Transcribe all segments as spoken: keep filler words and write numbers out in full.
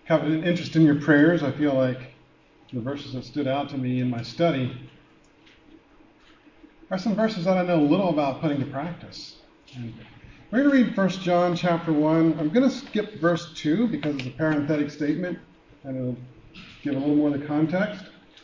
have an interest in your prayers. I feel like the verses that stood out to me in my study are some verses that I know little about putting to practice. And we're going to read First John chapter one. I'm going to skip verse two because it's a parenthetic statement and it'll give a little more of the context.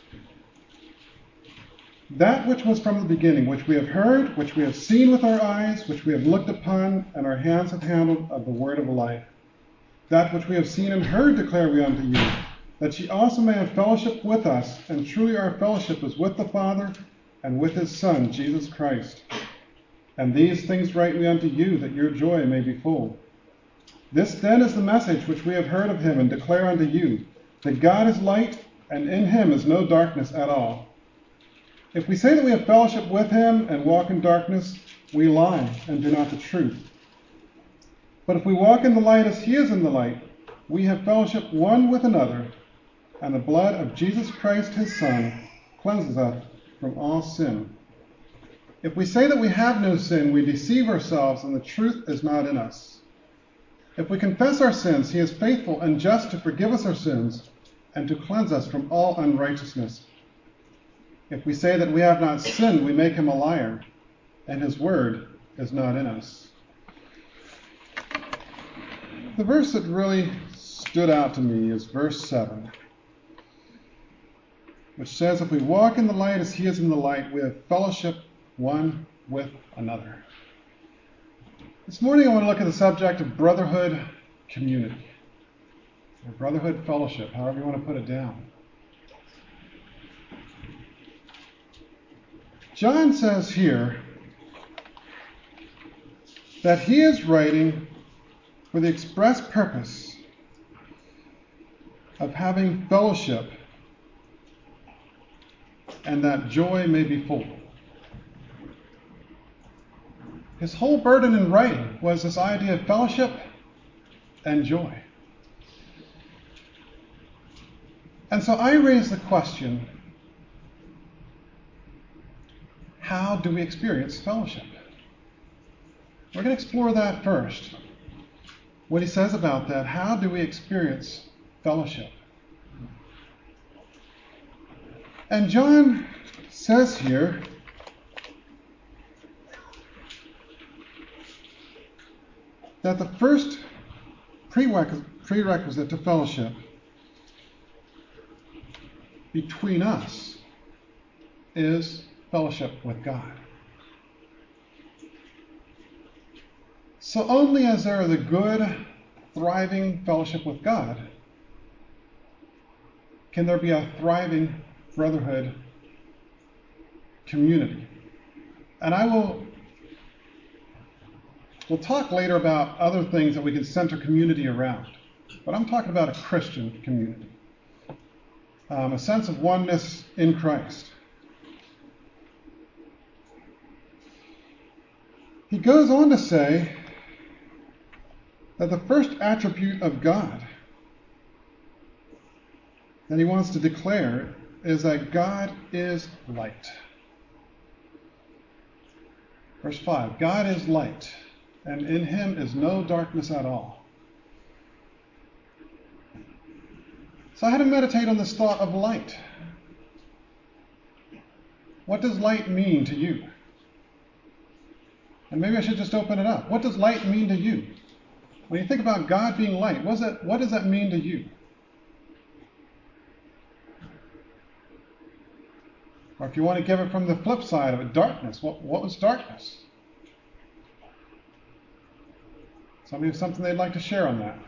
That which was from the beginning, which we have heard, which we have seen with our eyes, which we have looked upon, and our hands have handled of the word of life. That which we have seen and heard declare we unto you, that ye also may have fellowship with us, and truly our fellowship is with the Father and with his Son, Jesus Christ. And these things write we unto you, that your joy may be full. This then is the message which we have heard of him, and declare unto you, that God is light, and in him is no darkness at all. If we say that we have fellowship with him and walk in darkness, we lie and do not the truth. But if we walk in the light as he is in the light, we have fellowship one with another, and the blood of Jesus Christ his Son cleanses us from all sin. If we say that we have no sin, we deceive ourselves, and the truth is not in us. If we confess our sins, he is faithful and just to forgive us our sins and to cleanse us from all unrighteousness. If we say that we have not sinned, we make him a liar, and his word is not in us. The verse that really stood out to me is verse seven, which says, if we walk in the light as he is in the light, we have fellowship one with another. This morning I want to look at the subject of brotherhood community, or brotherhood fellowship, however you want to put it down. John says here that he is writing for the express purpose of having fellowship and that joy may be full. His whole burden in writing was this idea of fellowship and joy. And so I raise the question, how do we experience fellowship? We're going to explore that first. What he says about that, how do we experience fellowship? And John says here that the first prerequisite to fellowship between us is fellowship with God. So only as there is a good, thriving fellowship with God can there be a thriving brotherhood community. And I will we'll talk later about other things that we can center community around. But I'm talking about a Christian community. Um, a sense of oneness in Christ. He goes on to say that the first attribute of God that he wants to declare is that God is light. Verse five, God is light, and in him is no darkness at all. So I had to meditate on this thought of light. What does light mean to you? And maybe I should just open it up. What does light mean to you? When you think about God being light, what does that, what does that mean to you? Or if you want to give it from the flip side of it, darkness. What, what was darkness? Somebody have something they'd like to share on that?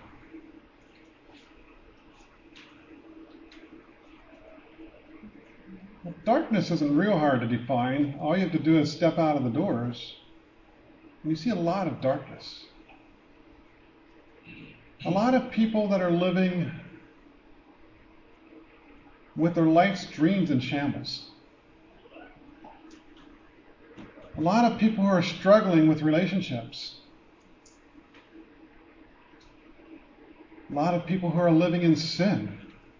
Well, darkness isn't real hard to define. All you have to do is step out of the doors, and you see a lot of darkness. A lot of people that are living with their life's dreams in shambles. A lot of people who are struggling with relationships. A lot of people who are living in sin.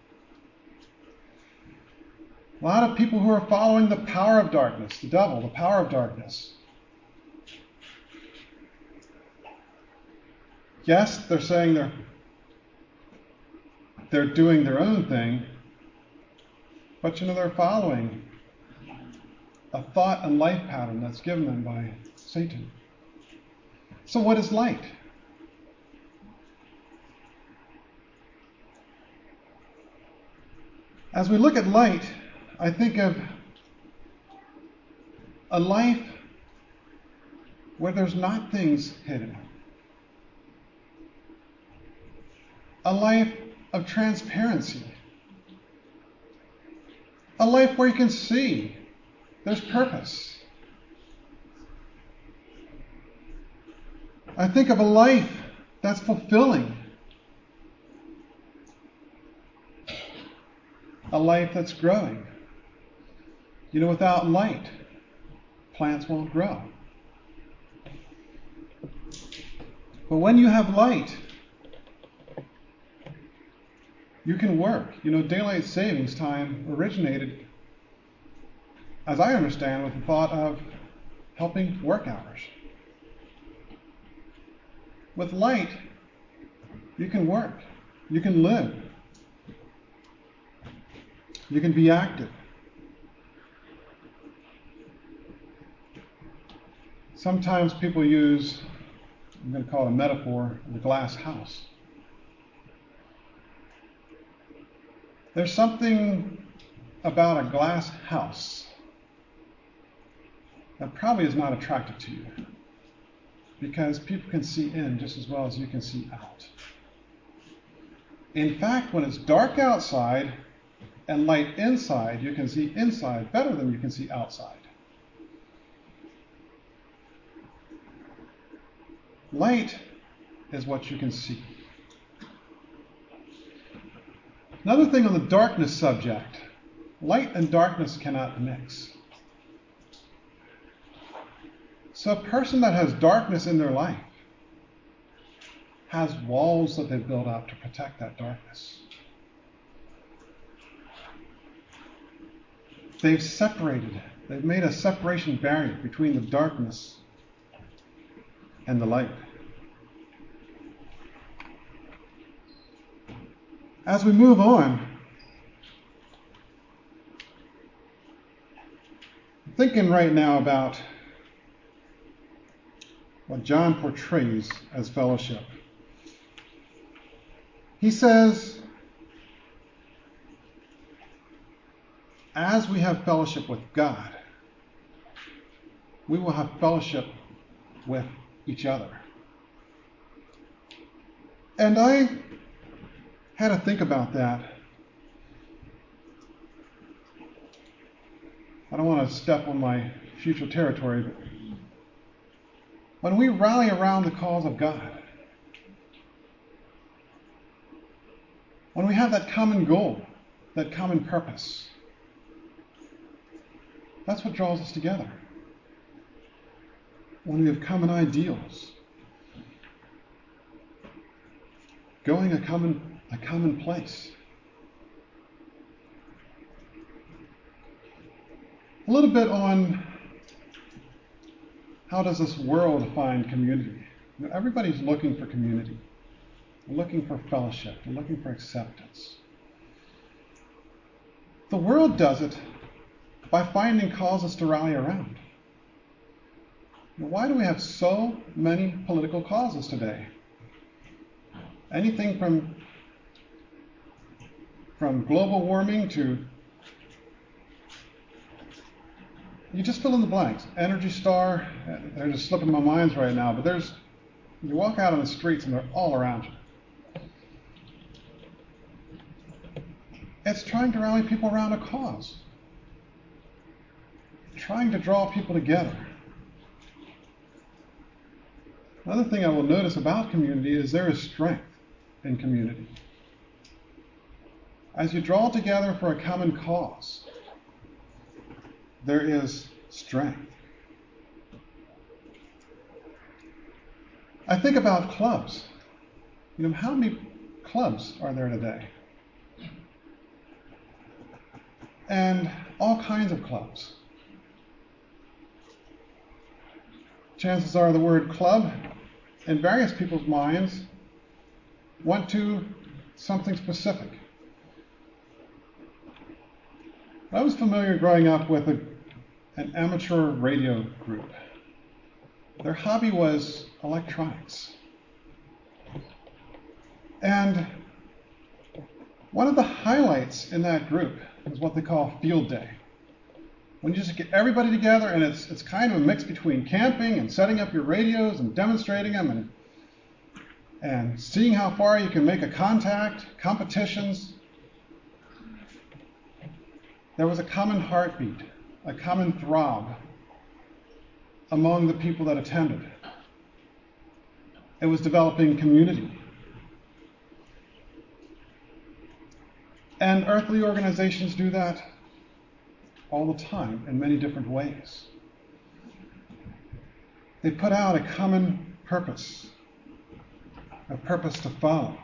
A lot of people who are following the power of darkness, the devil, the power of darkness. Yes, they're saying they're they're doing their own thing, but you know, they're following a thought and life pattern that's given them by Satan. So what is light? As we look at light, I think of a life where there's not things hidden. A life of transparency. A life where you can see there's purpose. I think of a life that's fulfilling. A life that's growing. You know, without light, plants won't grow. But when you have light, you can work. You know, daylight savings time originated, as I understand, with the thought of helping work hours. With light, you can work. You can live. You can be active. Sometimes people use, I'm going to call it a metaphor, the glass house. There's something about a glass house that probably is not attractive to you, because people can see in just as well as you can see out. In fact, when it's dark outside and light inside, you can see inside better than you can see outside. Light is what you can see. Another thing on the darkness subject, light and darkness cannot mix. So a person that has darkness in their life has walls that they build up to protect that darkness. They've separated, they've made a separation barrier between the darkness and the light. As we move on, I'm thinking right now about what John portrays as fellowship. He says, as we have fellowship with God, we will have fellowship with each other. And I had to think about that. I don't want to step on my future territory, but when we rally around the cause of God, when we have that common goal, that common purpose, that's what draws us together. When we have common ideals, going a common a common place. A little bit on how does this world define community? You know, everybody's looking for community. They're looking for fellowship. They're looking for acceptance. The world does it by finding causes to rally around. Now, why do we have so many political causes today? Anything from from global warming to, you just fill in the blanks. Energy Star, they're just slipping my minds right now, but there's, you walk out on the streets and they're all around you. It's trying to rally people around a cause. Trying to draw people together. Another thing I will notice about community is there is strength in community. As you draw together for a common cause, there is strength. I think about clubs. You know, how many clubs are there today? And all kinds of clubs. Chances are the word club, in various people's minds, want to something specific. I was familiar growing up with a, an amateur radio group. Their hobby was electronics. And one of the highlights in that group is what they call field day. When you just get everybody together, and it's it's kind of a mix between camping and setting up your radios and demonstrating them and and seeing how far you can make a contact, competitions. There was a common heartbeat, a common throb among the people that attended. It was developing community. And earthly organizations do that all the time in many different ways. They put out a common purpose, a purpose to follow.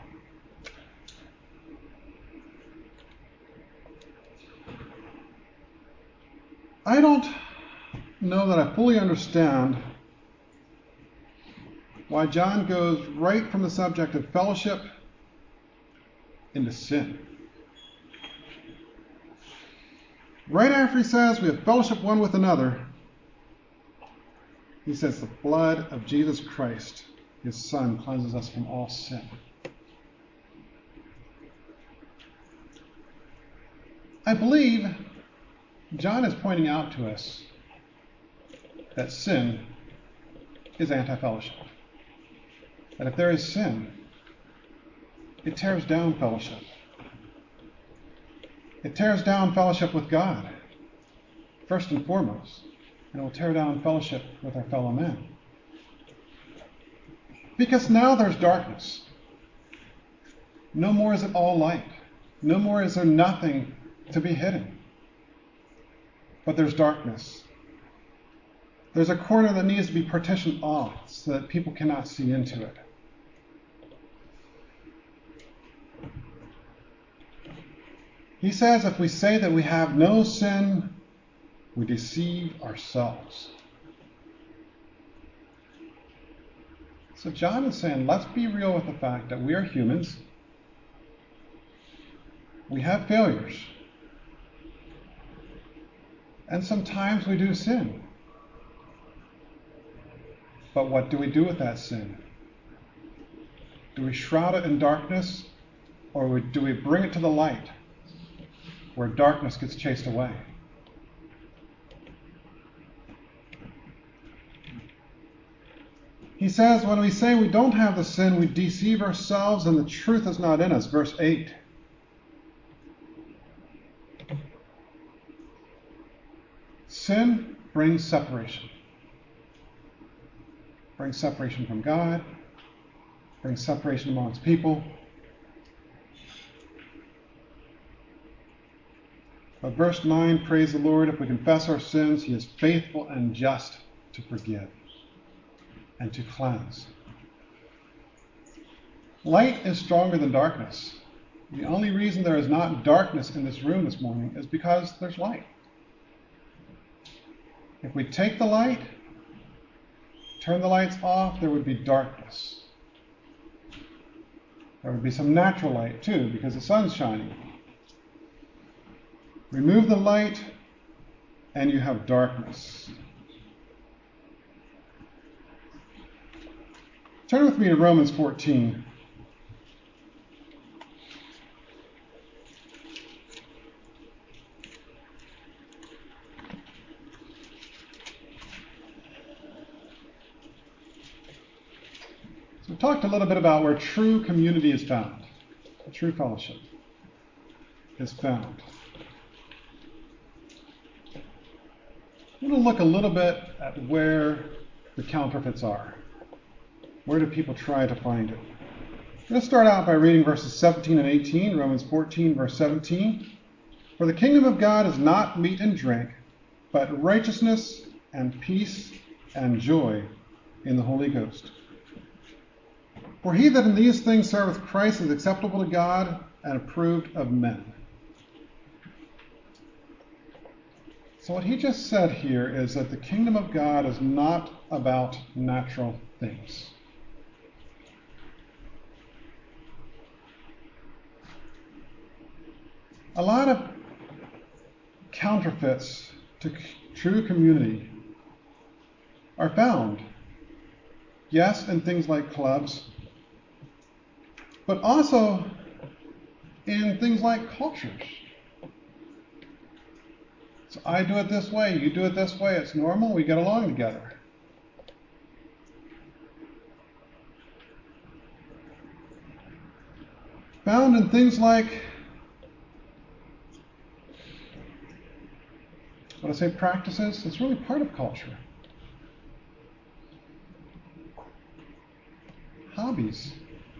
I don't know that I fully understand why John goes right from the subject of fellowship into sin. Right after he says we have fellowship one with another, he says the blood of Jesus Christ, his Son, cleanses us from all sin. I believe John is pointing out to us that sin is anti-fellowship. That if there is sin, it tears down fellowship. It tears down fellowship with God, first and foremost, and it will tear down fellowship with our fellow men. Because now there's darkness. No more is it all light. No more is there nothing to be hidden. But there's darkness. There's a corner that needs to be partitioned off so that people cannot see into it. He says if we say that we have no sin, we deceive ourselves. So John is saying, let's be real with the fact that we are humans. We have failures. And sometimes we do sin. But what do we do with that sin? Do we shroud it in darkness, or do we bring it to the light where darkness gets chased away? He says when we say we don't have the sin, we deceive ourselves and the truth is not in us. Verse eight. Sin brings separation. Brings separation from God. Brings separation amongst people. But verse nine, praise the Lord, if we confess our sins, he is faithful and just to forgive and to cleanse. Light is stronger than darkness. The only reason there is not darkness in this room this morning is because there's light. If we take the light, turn the lights off, there would be darkness. There would be some natural light too, because the sun's shining. Remove the light, and you have darkness. Turn with me to Romans fourteen. So we talked a little bit about where true community is found. True fellowship is found. I'm going to look a little bit at where the counterfeits are. Where do people try to find it? I'm going to start out by reading verses seventeen and eighteen, Romans fourteen, verse seventeen. For the kingdom of God is not meat and drink, but righteousness and peace and joy in the Holy Ghost. For he that in these things serveth Christ is acceptable to God and approved of men. So what he just said here is that the kingdom of God is not about natural things. A lot of counterfeits to c- true community are found, yes, in things like clubs, but also in things like cultures. So I do it this way, you do it this way, it's normal, we get along together. Found in things like, what I say, practices, it's really part of culture. Hobbies.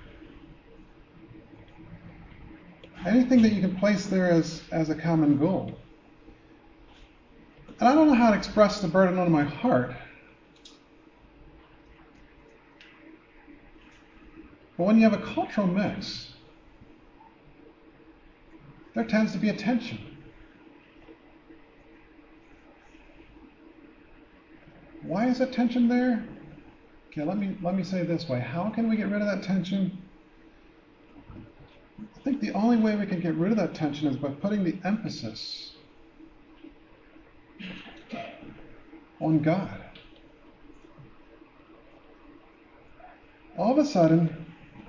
Anything that you can place there as, as a common goal. And I don't know how to express the burden on my heart. But when you have a cultural mix, there tends to be a tension. Why is that tension there? Okay, let me let me say it this way. How can we get rid of that tension? I think the only way we can get rid of that tension is by putting the emphasis on God. All of a sudden,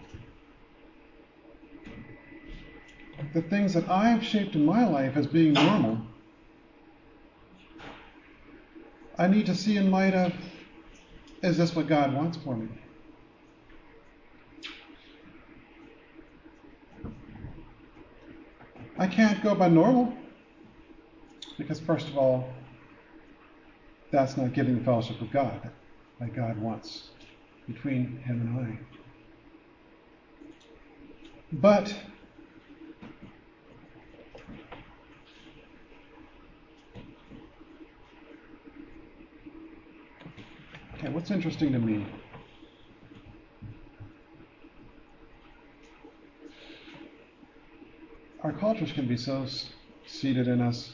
the things that I've shaped in my life as being normal, I need to see in light of, is this what God wants for me? I can't go by normal, because first of all, that's not giving the fellowship of God that God wants between him and I. But okay, what's interesting to me? Our cultures can be so seated in us.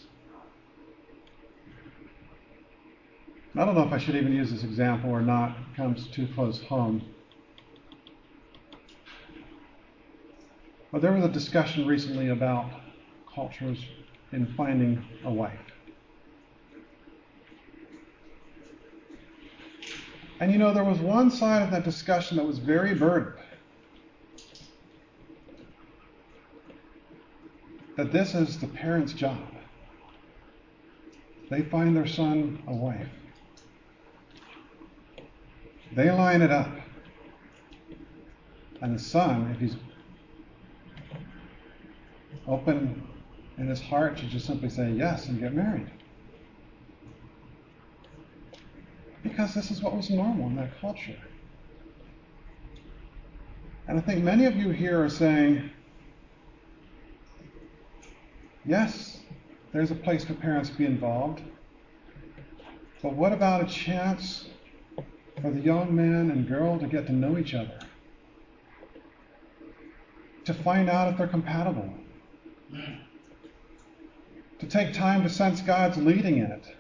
I don't know if I should even use this example or not. It comes too close home. But there was a discussion recently about cultures in finding a wife. And you know, there was one side of that discussion that was very burdened. That this is the parents' job. They find their son a wife. They line it up. And the son, if he's open in his heart, should just simply say yes and get married. Because this is what was normal in that culture. And I think many of you here are saying, yes, there's a place for parents to be involved, but what about a chance for the young man and girl to get to know each other? To find out if they're compatible? To take time to sense God's leading in it?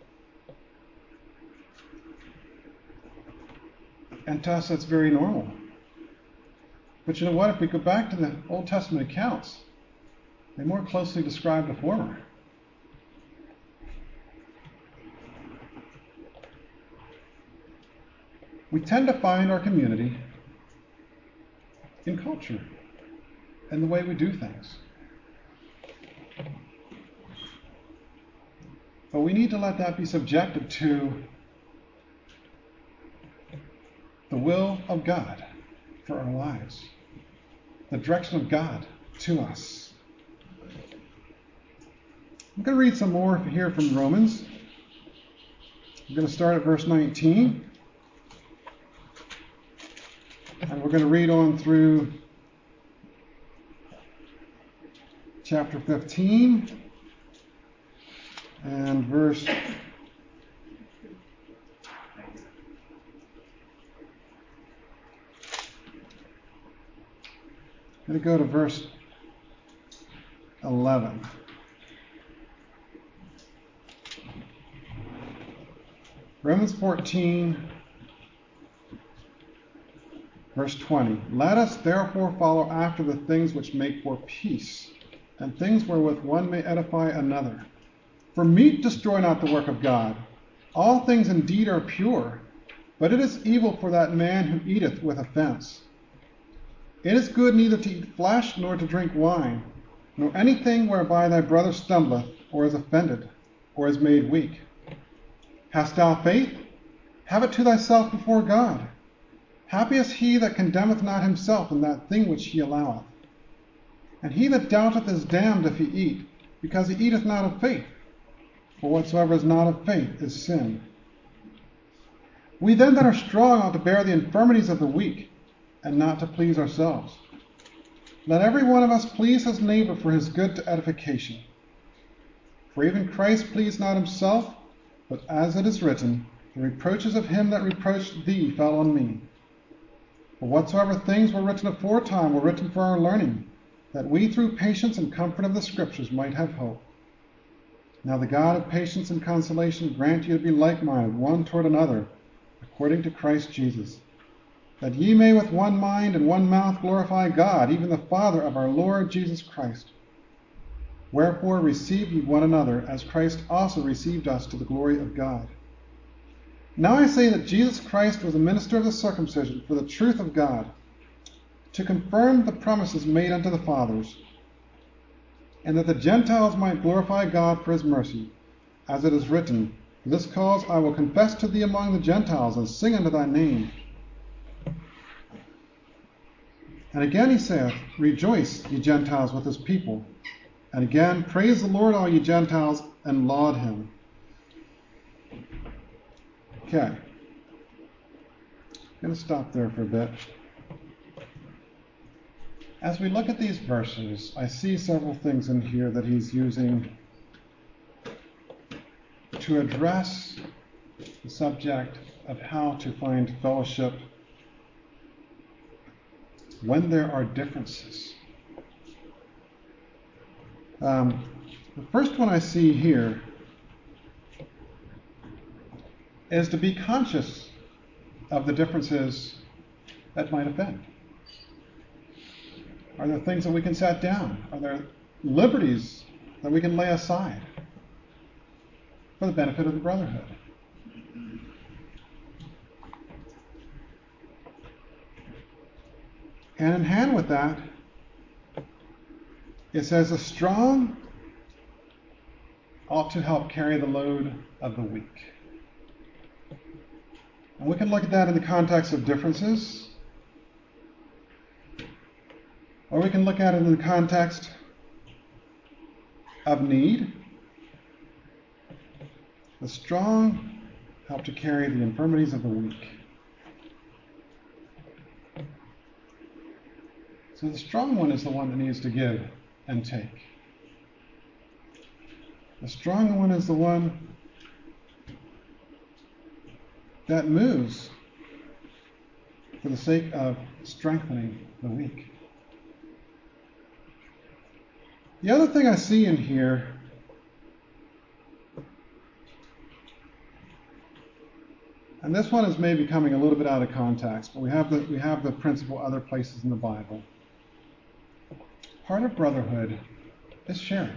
And to us, that's very normal. But you know what? If we go back to the Old Testament accounts, they more closely describe the former. We tend to find our community in culture and the way we do things. But we need to let that be subjected to the will of God for our lives, the direction of God to us. I'm going to read some more here from Romans. I'm going to start at verse nineteen. And we're going to read on through chapter fifteen and verse I'm going to go to verse eleven. Romans fourteen, verse twenty. Let us therefore follow after the things which make for peace, and things wherewith one may edify another. For meat destroy not the work of God. All things indeed are pure, but it is evil for that man who eateth with offense. It is good neither to eat flesh, nor to drink wine, nor anything whereby thy brother stumbleth, or is offended, or is made weak. Hast thou faith? Have it to thyself before God. Happy is he that condemneth not himself in that thing which he alloweth. And he that doubteth is damned if he eat, because he eateth not of faith. For whatsoever is not of faith is sin. We then that are strong ought to bear the infirmities of the weak, and not to please ourselves. Let every one of us please his neighbor for his good to edification. For even Christ pleased not himself, but as it is written, the reproaches of him that reproached thee fell on me. For whatsoever things were written aforetime were written for our learning, that we through patience and comfort of the Scriptures might have hope. Now the God of patience and consolation grant you to be like-minded one toward another, according to Christ Jesus, that ye may with one mind and one mouth glorify God, even the Father of our Lord Jesus Christ. Wherefore receive ye one another, as Christ also received us to the glory of God. Now I say that Jesus Christ was a minister of the circumcision for the truth of God, to confirm the promises made unto the fathers, and that the Gentiles might glorify God for his mercy, as it is written, For this cause I will confess to thee among the Gentiles, and sing unto thy name. And again he saith, Rejoice, ye Gentiles, with his people. And again, Praise the Lord, all ye Gentiles, and laud him. Okay. I'm going to stop there for a bit. As we look at these verses, I see several things in here that he's using to address the subject of how to find fellowship when there are differences. Um, the first one I see here is to be conscious of the differences that might offend. Are there things that we can set down? Are there liberties that we can lay aside for the benefit of the brotherhood? And in hand with that, it says the strong ought to help carry the load of the weak. And we can look at that in the context of differences, or we can look at it in the context of need. The strong help to carry the infirmities of the weak. So the strong one is the one that needs to give and take. The strong one is the one that moves for the sake of strengthening the weak. The other thing I see in here and this one is maybe coming a little bit out of context, but we have the we have the principle other places in the Bible. Part of brotherhood is sharing.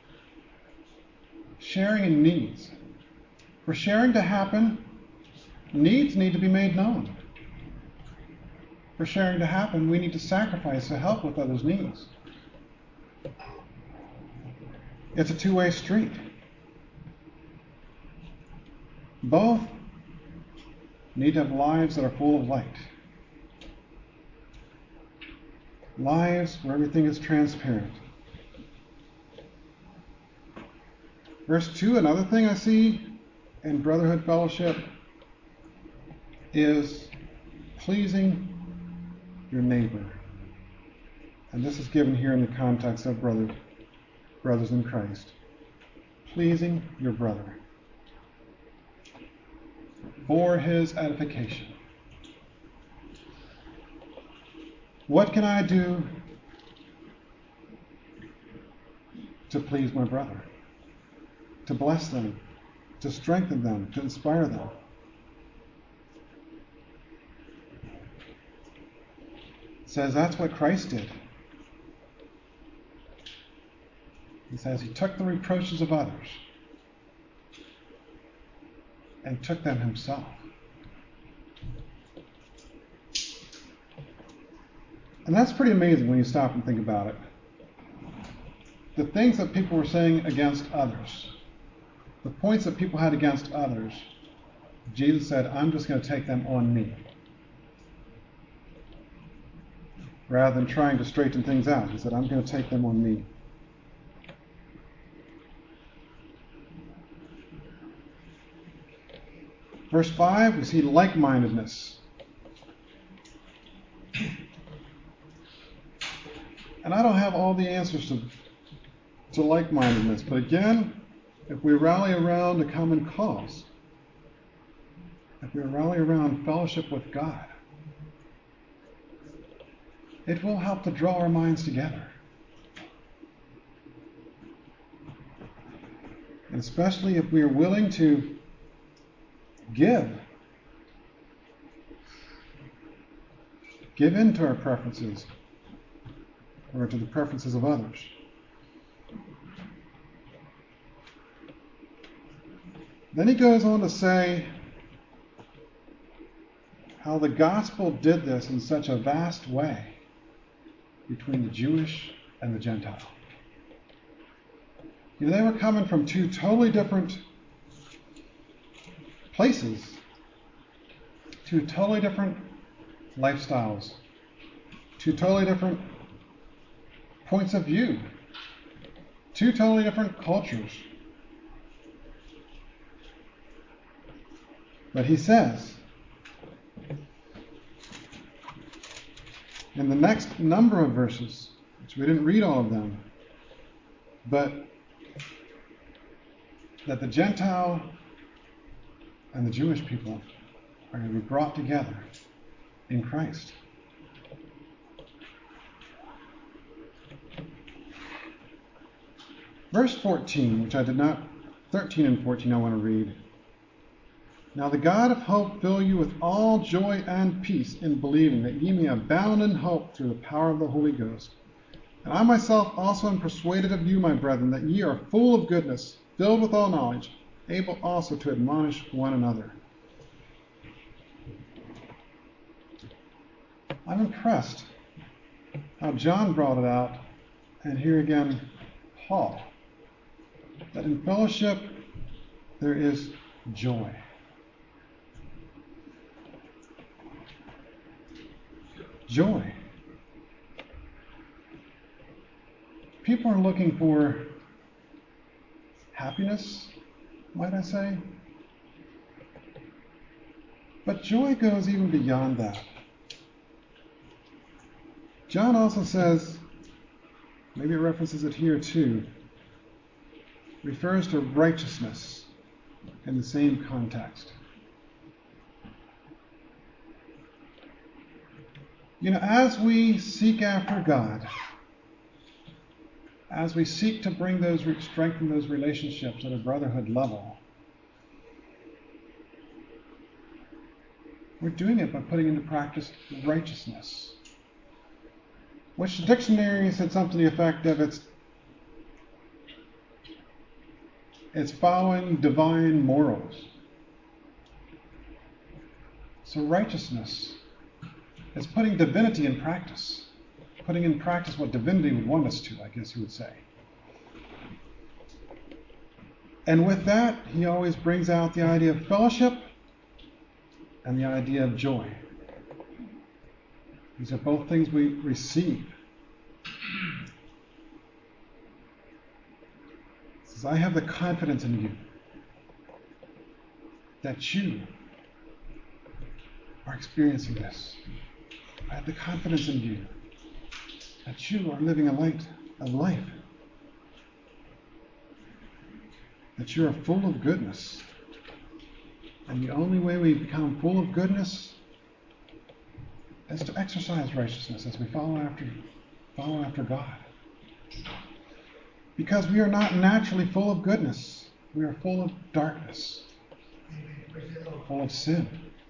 Sharing in needs. For sharing to happen, needs need to be made known. For sharing to happen, we need to sacrifice to help with others' needs. It's a two-way street. Both need to have lives that are full of light. Lives where everything is transparent. Verse two, another thing I see in brotherhood fellowship is pleasing your neighbor. And this is given here in the context of brother, brothers in Christ. Pleasing your brother for his edification. What can I do to please my brother? To bless them, to strengthen them, to inspire them. It says that's what Christ did. He says he took the reproaches of others and took them himself. And that's pretty amazing when you stop and think about it. The things that people were saying against others, the points that people had against others, Jesus said, I'm just going to take them on me. Rather than trying to straighten things out, he said, I'm going to take them on me. Verse five, we see like-mindedness. And I don't have all the answers to, to like-mindedness, but again, if we rally around a common cause, if we rally around fellowship with God, it will help to draw our minds together. And especially if we are willing to give. Give in to our preferences or to the preferences of others. Then he goes on to say how the gospel did this in such a vast way between the Jewish and the Gentile. You know, they were coming from two totally different places, two totally different lifestyles, two totally different points of view, two totally different cultures. But he says, in the next number of verses, which we didn't read all of them, but that the Gentile and the Jewish people are going to be brought together in Christ. Verse fourteen, which I did not, thirteen and fourteen I want to read. Now the God of hope fill you with all joy and peace in believing, that ye may abound in hope through the power of the Holy Ghost. And I myself also am persuaded of you, my brethren, that ye are full of goodness, filled with all knowledge, able also to admonish one another. I'm impressed how John brought it out, and here again Paul, that in fellowship there is joy. Joy. People are looking for happiness, might I say? But joy goes even beyond that. John also says, maybe it references it here too, refers to righteousness in the same context. You know, as we seek after God, as we seek to bring those, strengthen those relationships at a brotherhood level, we're doing it by putting into practice righteousness, which the dictionary said something to the effect of it's, it's following divine morals. So righteousness is putting divinity in practice, putting in practice what divinity would want us to, I guess you would say. And with that, he always brings out the idea of fellowship and the idea of joy. These are both things we receive. He says, I have the confidence in you that you are experiencing this. I have the confidence in you that you are living a light of life, that you are full of goodness. And the only way we become full of goodness is to exercise righteousness as we follow after, follow after God. Because we are not naturally full of goodness. We are full of darkness, full of sin.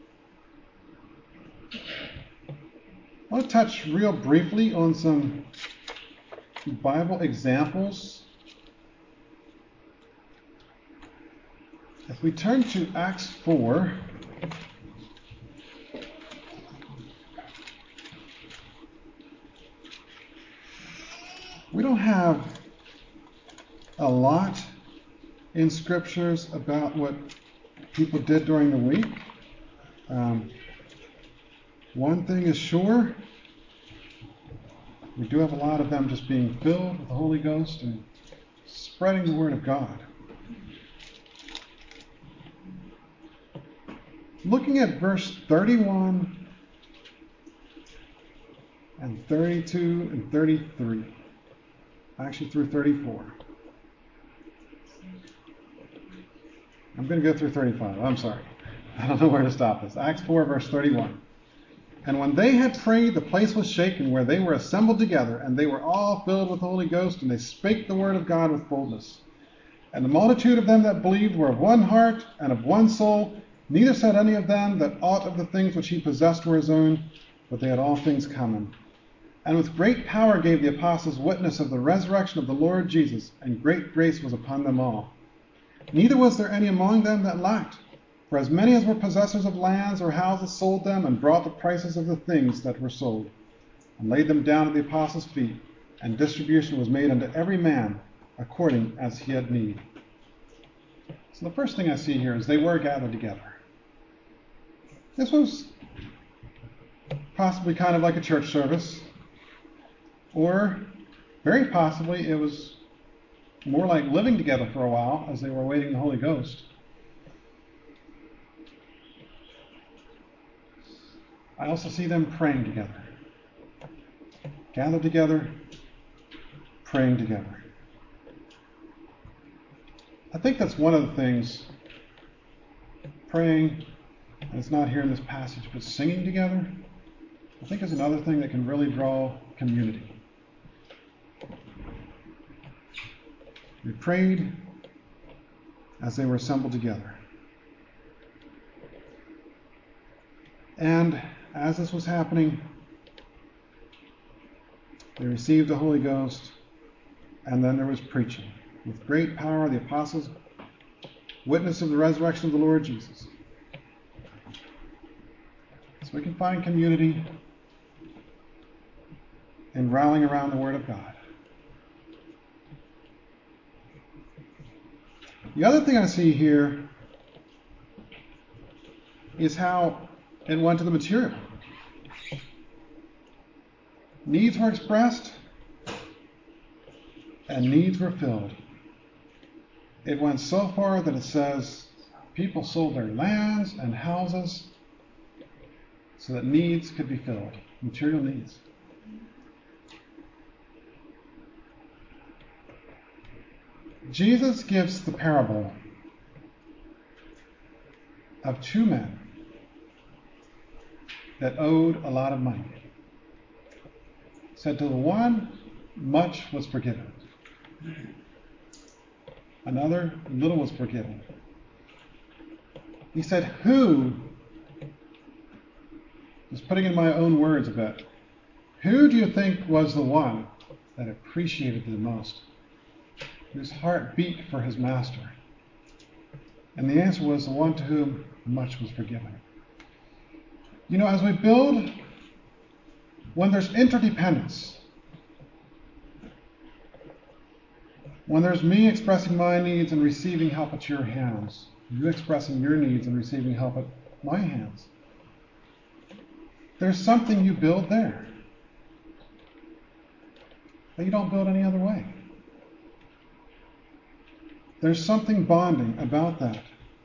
I want to touch real briefly on some Bible examples If we turn to Acts four, we don't have a lot in scriptures about what people did during the week. Um, one thing is sure, we do have a lot of them just being filled with the Holy Ghost and spreading the Word of God. Looking at verse thirty-one and thirty-two and thirty-three, actually through thirty-four. I'm going to go through thirty-five. I'm sorry. I don't know where to stop this. Acts four, verse thirty-one. And when they had prayed, the place was shaken where they were assembled together, and they were all filled with the Holy Ghost, and they spake the word of God with boldness. And the multitude of them that believed were of one heart and of one soul. Neither said any of them that aught of the things which he possessed were his own, but they had all things common. And with great power gave the apostles witness of the resurrection of the Lord Jesus, and great grace was upon them all. Neither was there any among them that lacked. For as many as were possessors of lands or houses sold them, and brought the prices of the things that were sold, and laid them down at the apostles' feet, and distribution was made unto every man according as he had need. So the first thing I see here is they were gathered together. This was possibly kind of like a church service, or very possibly it was more like living together for a while as they were awaiting the Holy Ghost. I also see them praying together. Gathered together, praying together. I think that's one of the things, praying, and it's not here in this passage, but singing together, I think is another thing that can really draw community. They prayed as they were assembled together. And as this was happening, they received the Holy Ghost, and then there was preaching. With great power, the apostles witness of the resurrection of the Lord Jesus. So we can find community in rallying around the Word of God. The other thing I see here is how it went to the material. Needs were expressed, and needs were filled. It went so far that it says people sold their lands and houses so that needs could be filled, material needs. Jesus gives the parable of two men that owed a lot of money. Said to the one, much was forgiven. Another, little was forgiven. He said, who, just putting in my own words a bit, who do you think was the one that appreciated the most? Whose heart beat for his master? And the answer was the one to whom much was forgiven. You know, as we build, when there's interdependence, when there's me expressing my needs and receiving help at your hands, you expressing your needs and receiving help at my hands, there's something you build there that you don't build any other way. There's something bonding about that.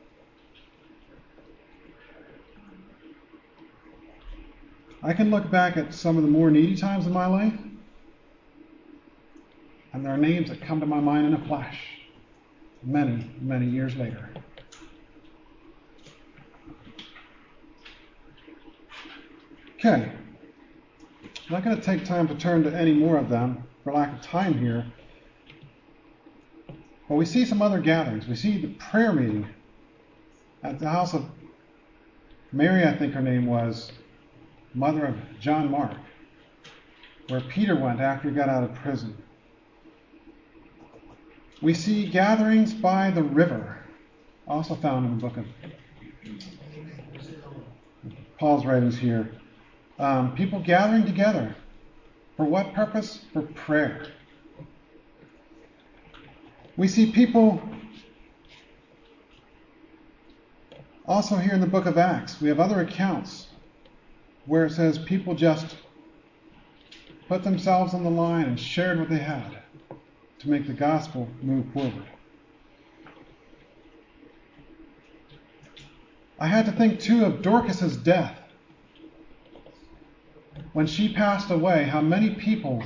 I can look back at some of the more needy times in my life, and there are names that come to my mind in a flash, many, many years later. Okay. I'm not going to take time to turn to any more of them for lack of time here. But we see some other gatherings. We see the prayer meeting at the house of Mary, I think her name was, mother of John Mark, where Peter went after he got out of prison. We see gatherings by the river also found in the book of Paul's writings here. Um, people gathering together. For what purpose? For prayer. We see people also here in the book of Acts. We have other accounts where it says people just put themselves on the line and shared what they had to make the gospel move forward. I had to think too of Dorcas's death. When she passed away, how many people,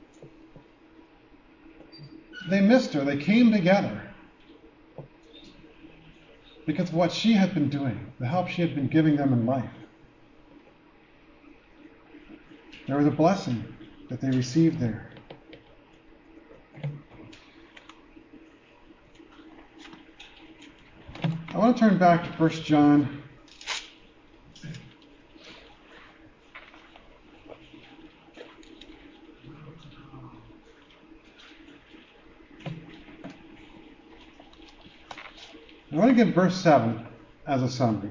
they missed her, they came together because of what she had been doing, the help she had been giving them in life. There was a blessing that they received there. I want to turn back to First John. I want to give verse seven as a summary.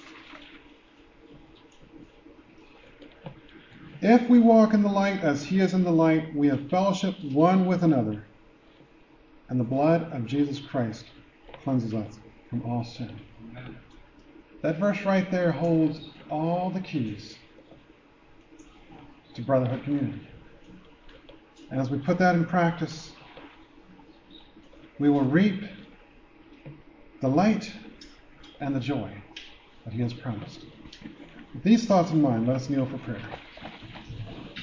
If we walk in the light as he is in the light, we have fellowship one with another, and the blood of Jesus Christ cleanses us from all sin. That verse right there holds all the keys to brotherhood community. And as we put that in practice, we will reap the light and the joy that he has promised. With these thoughts in mind, let us kneel for prayer.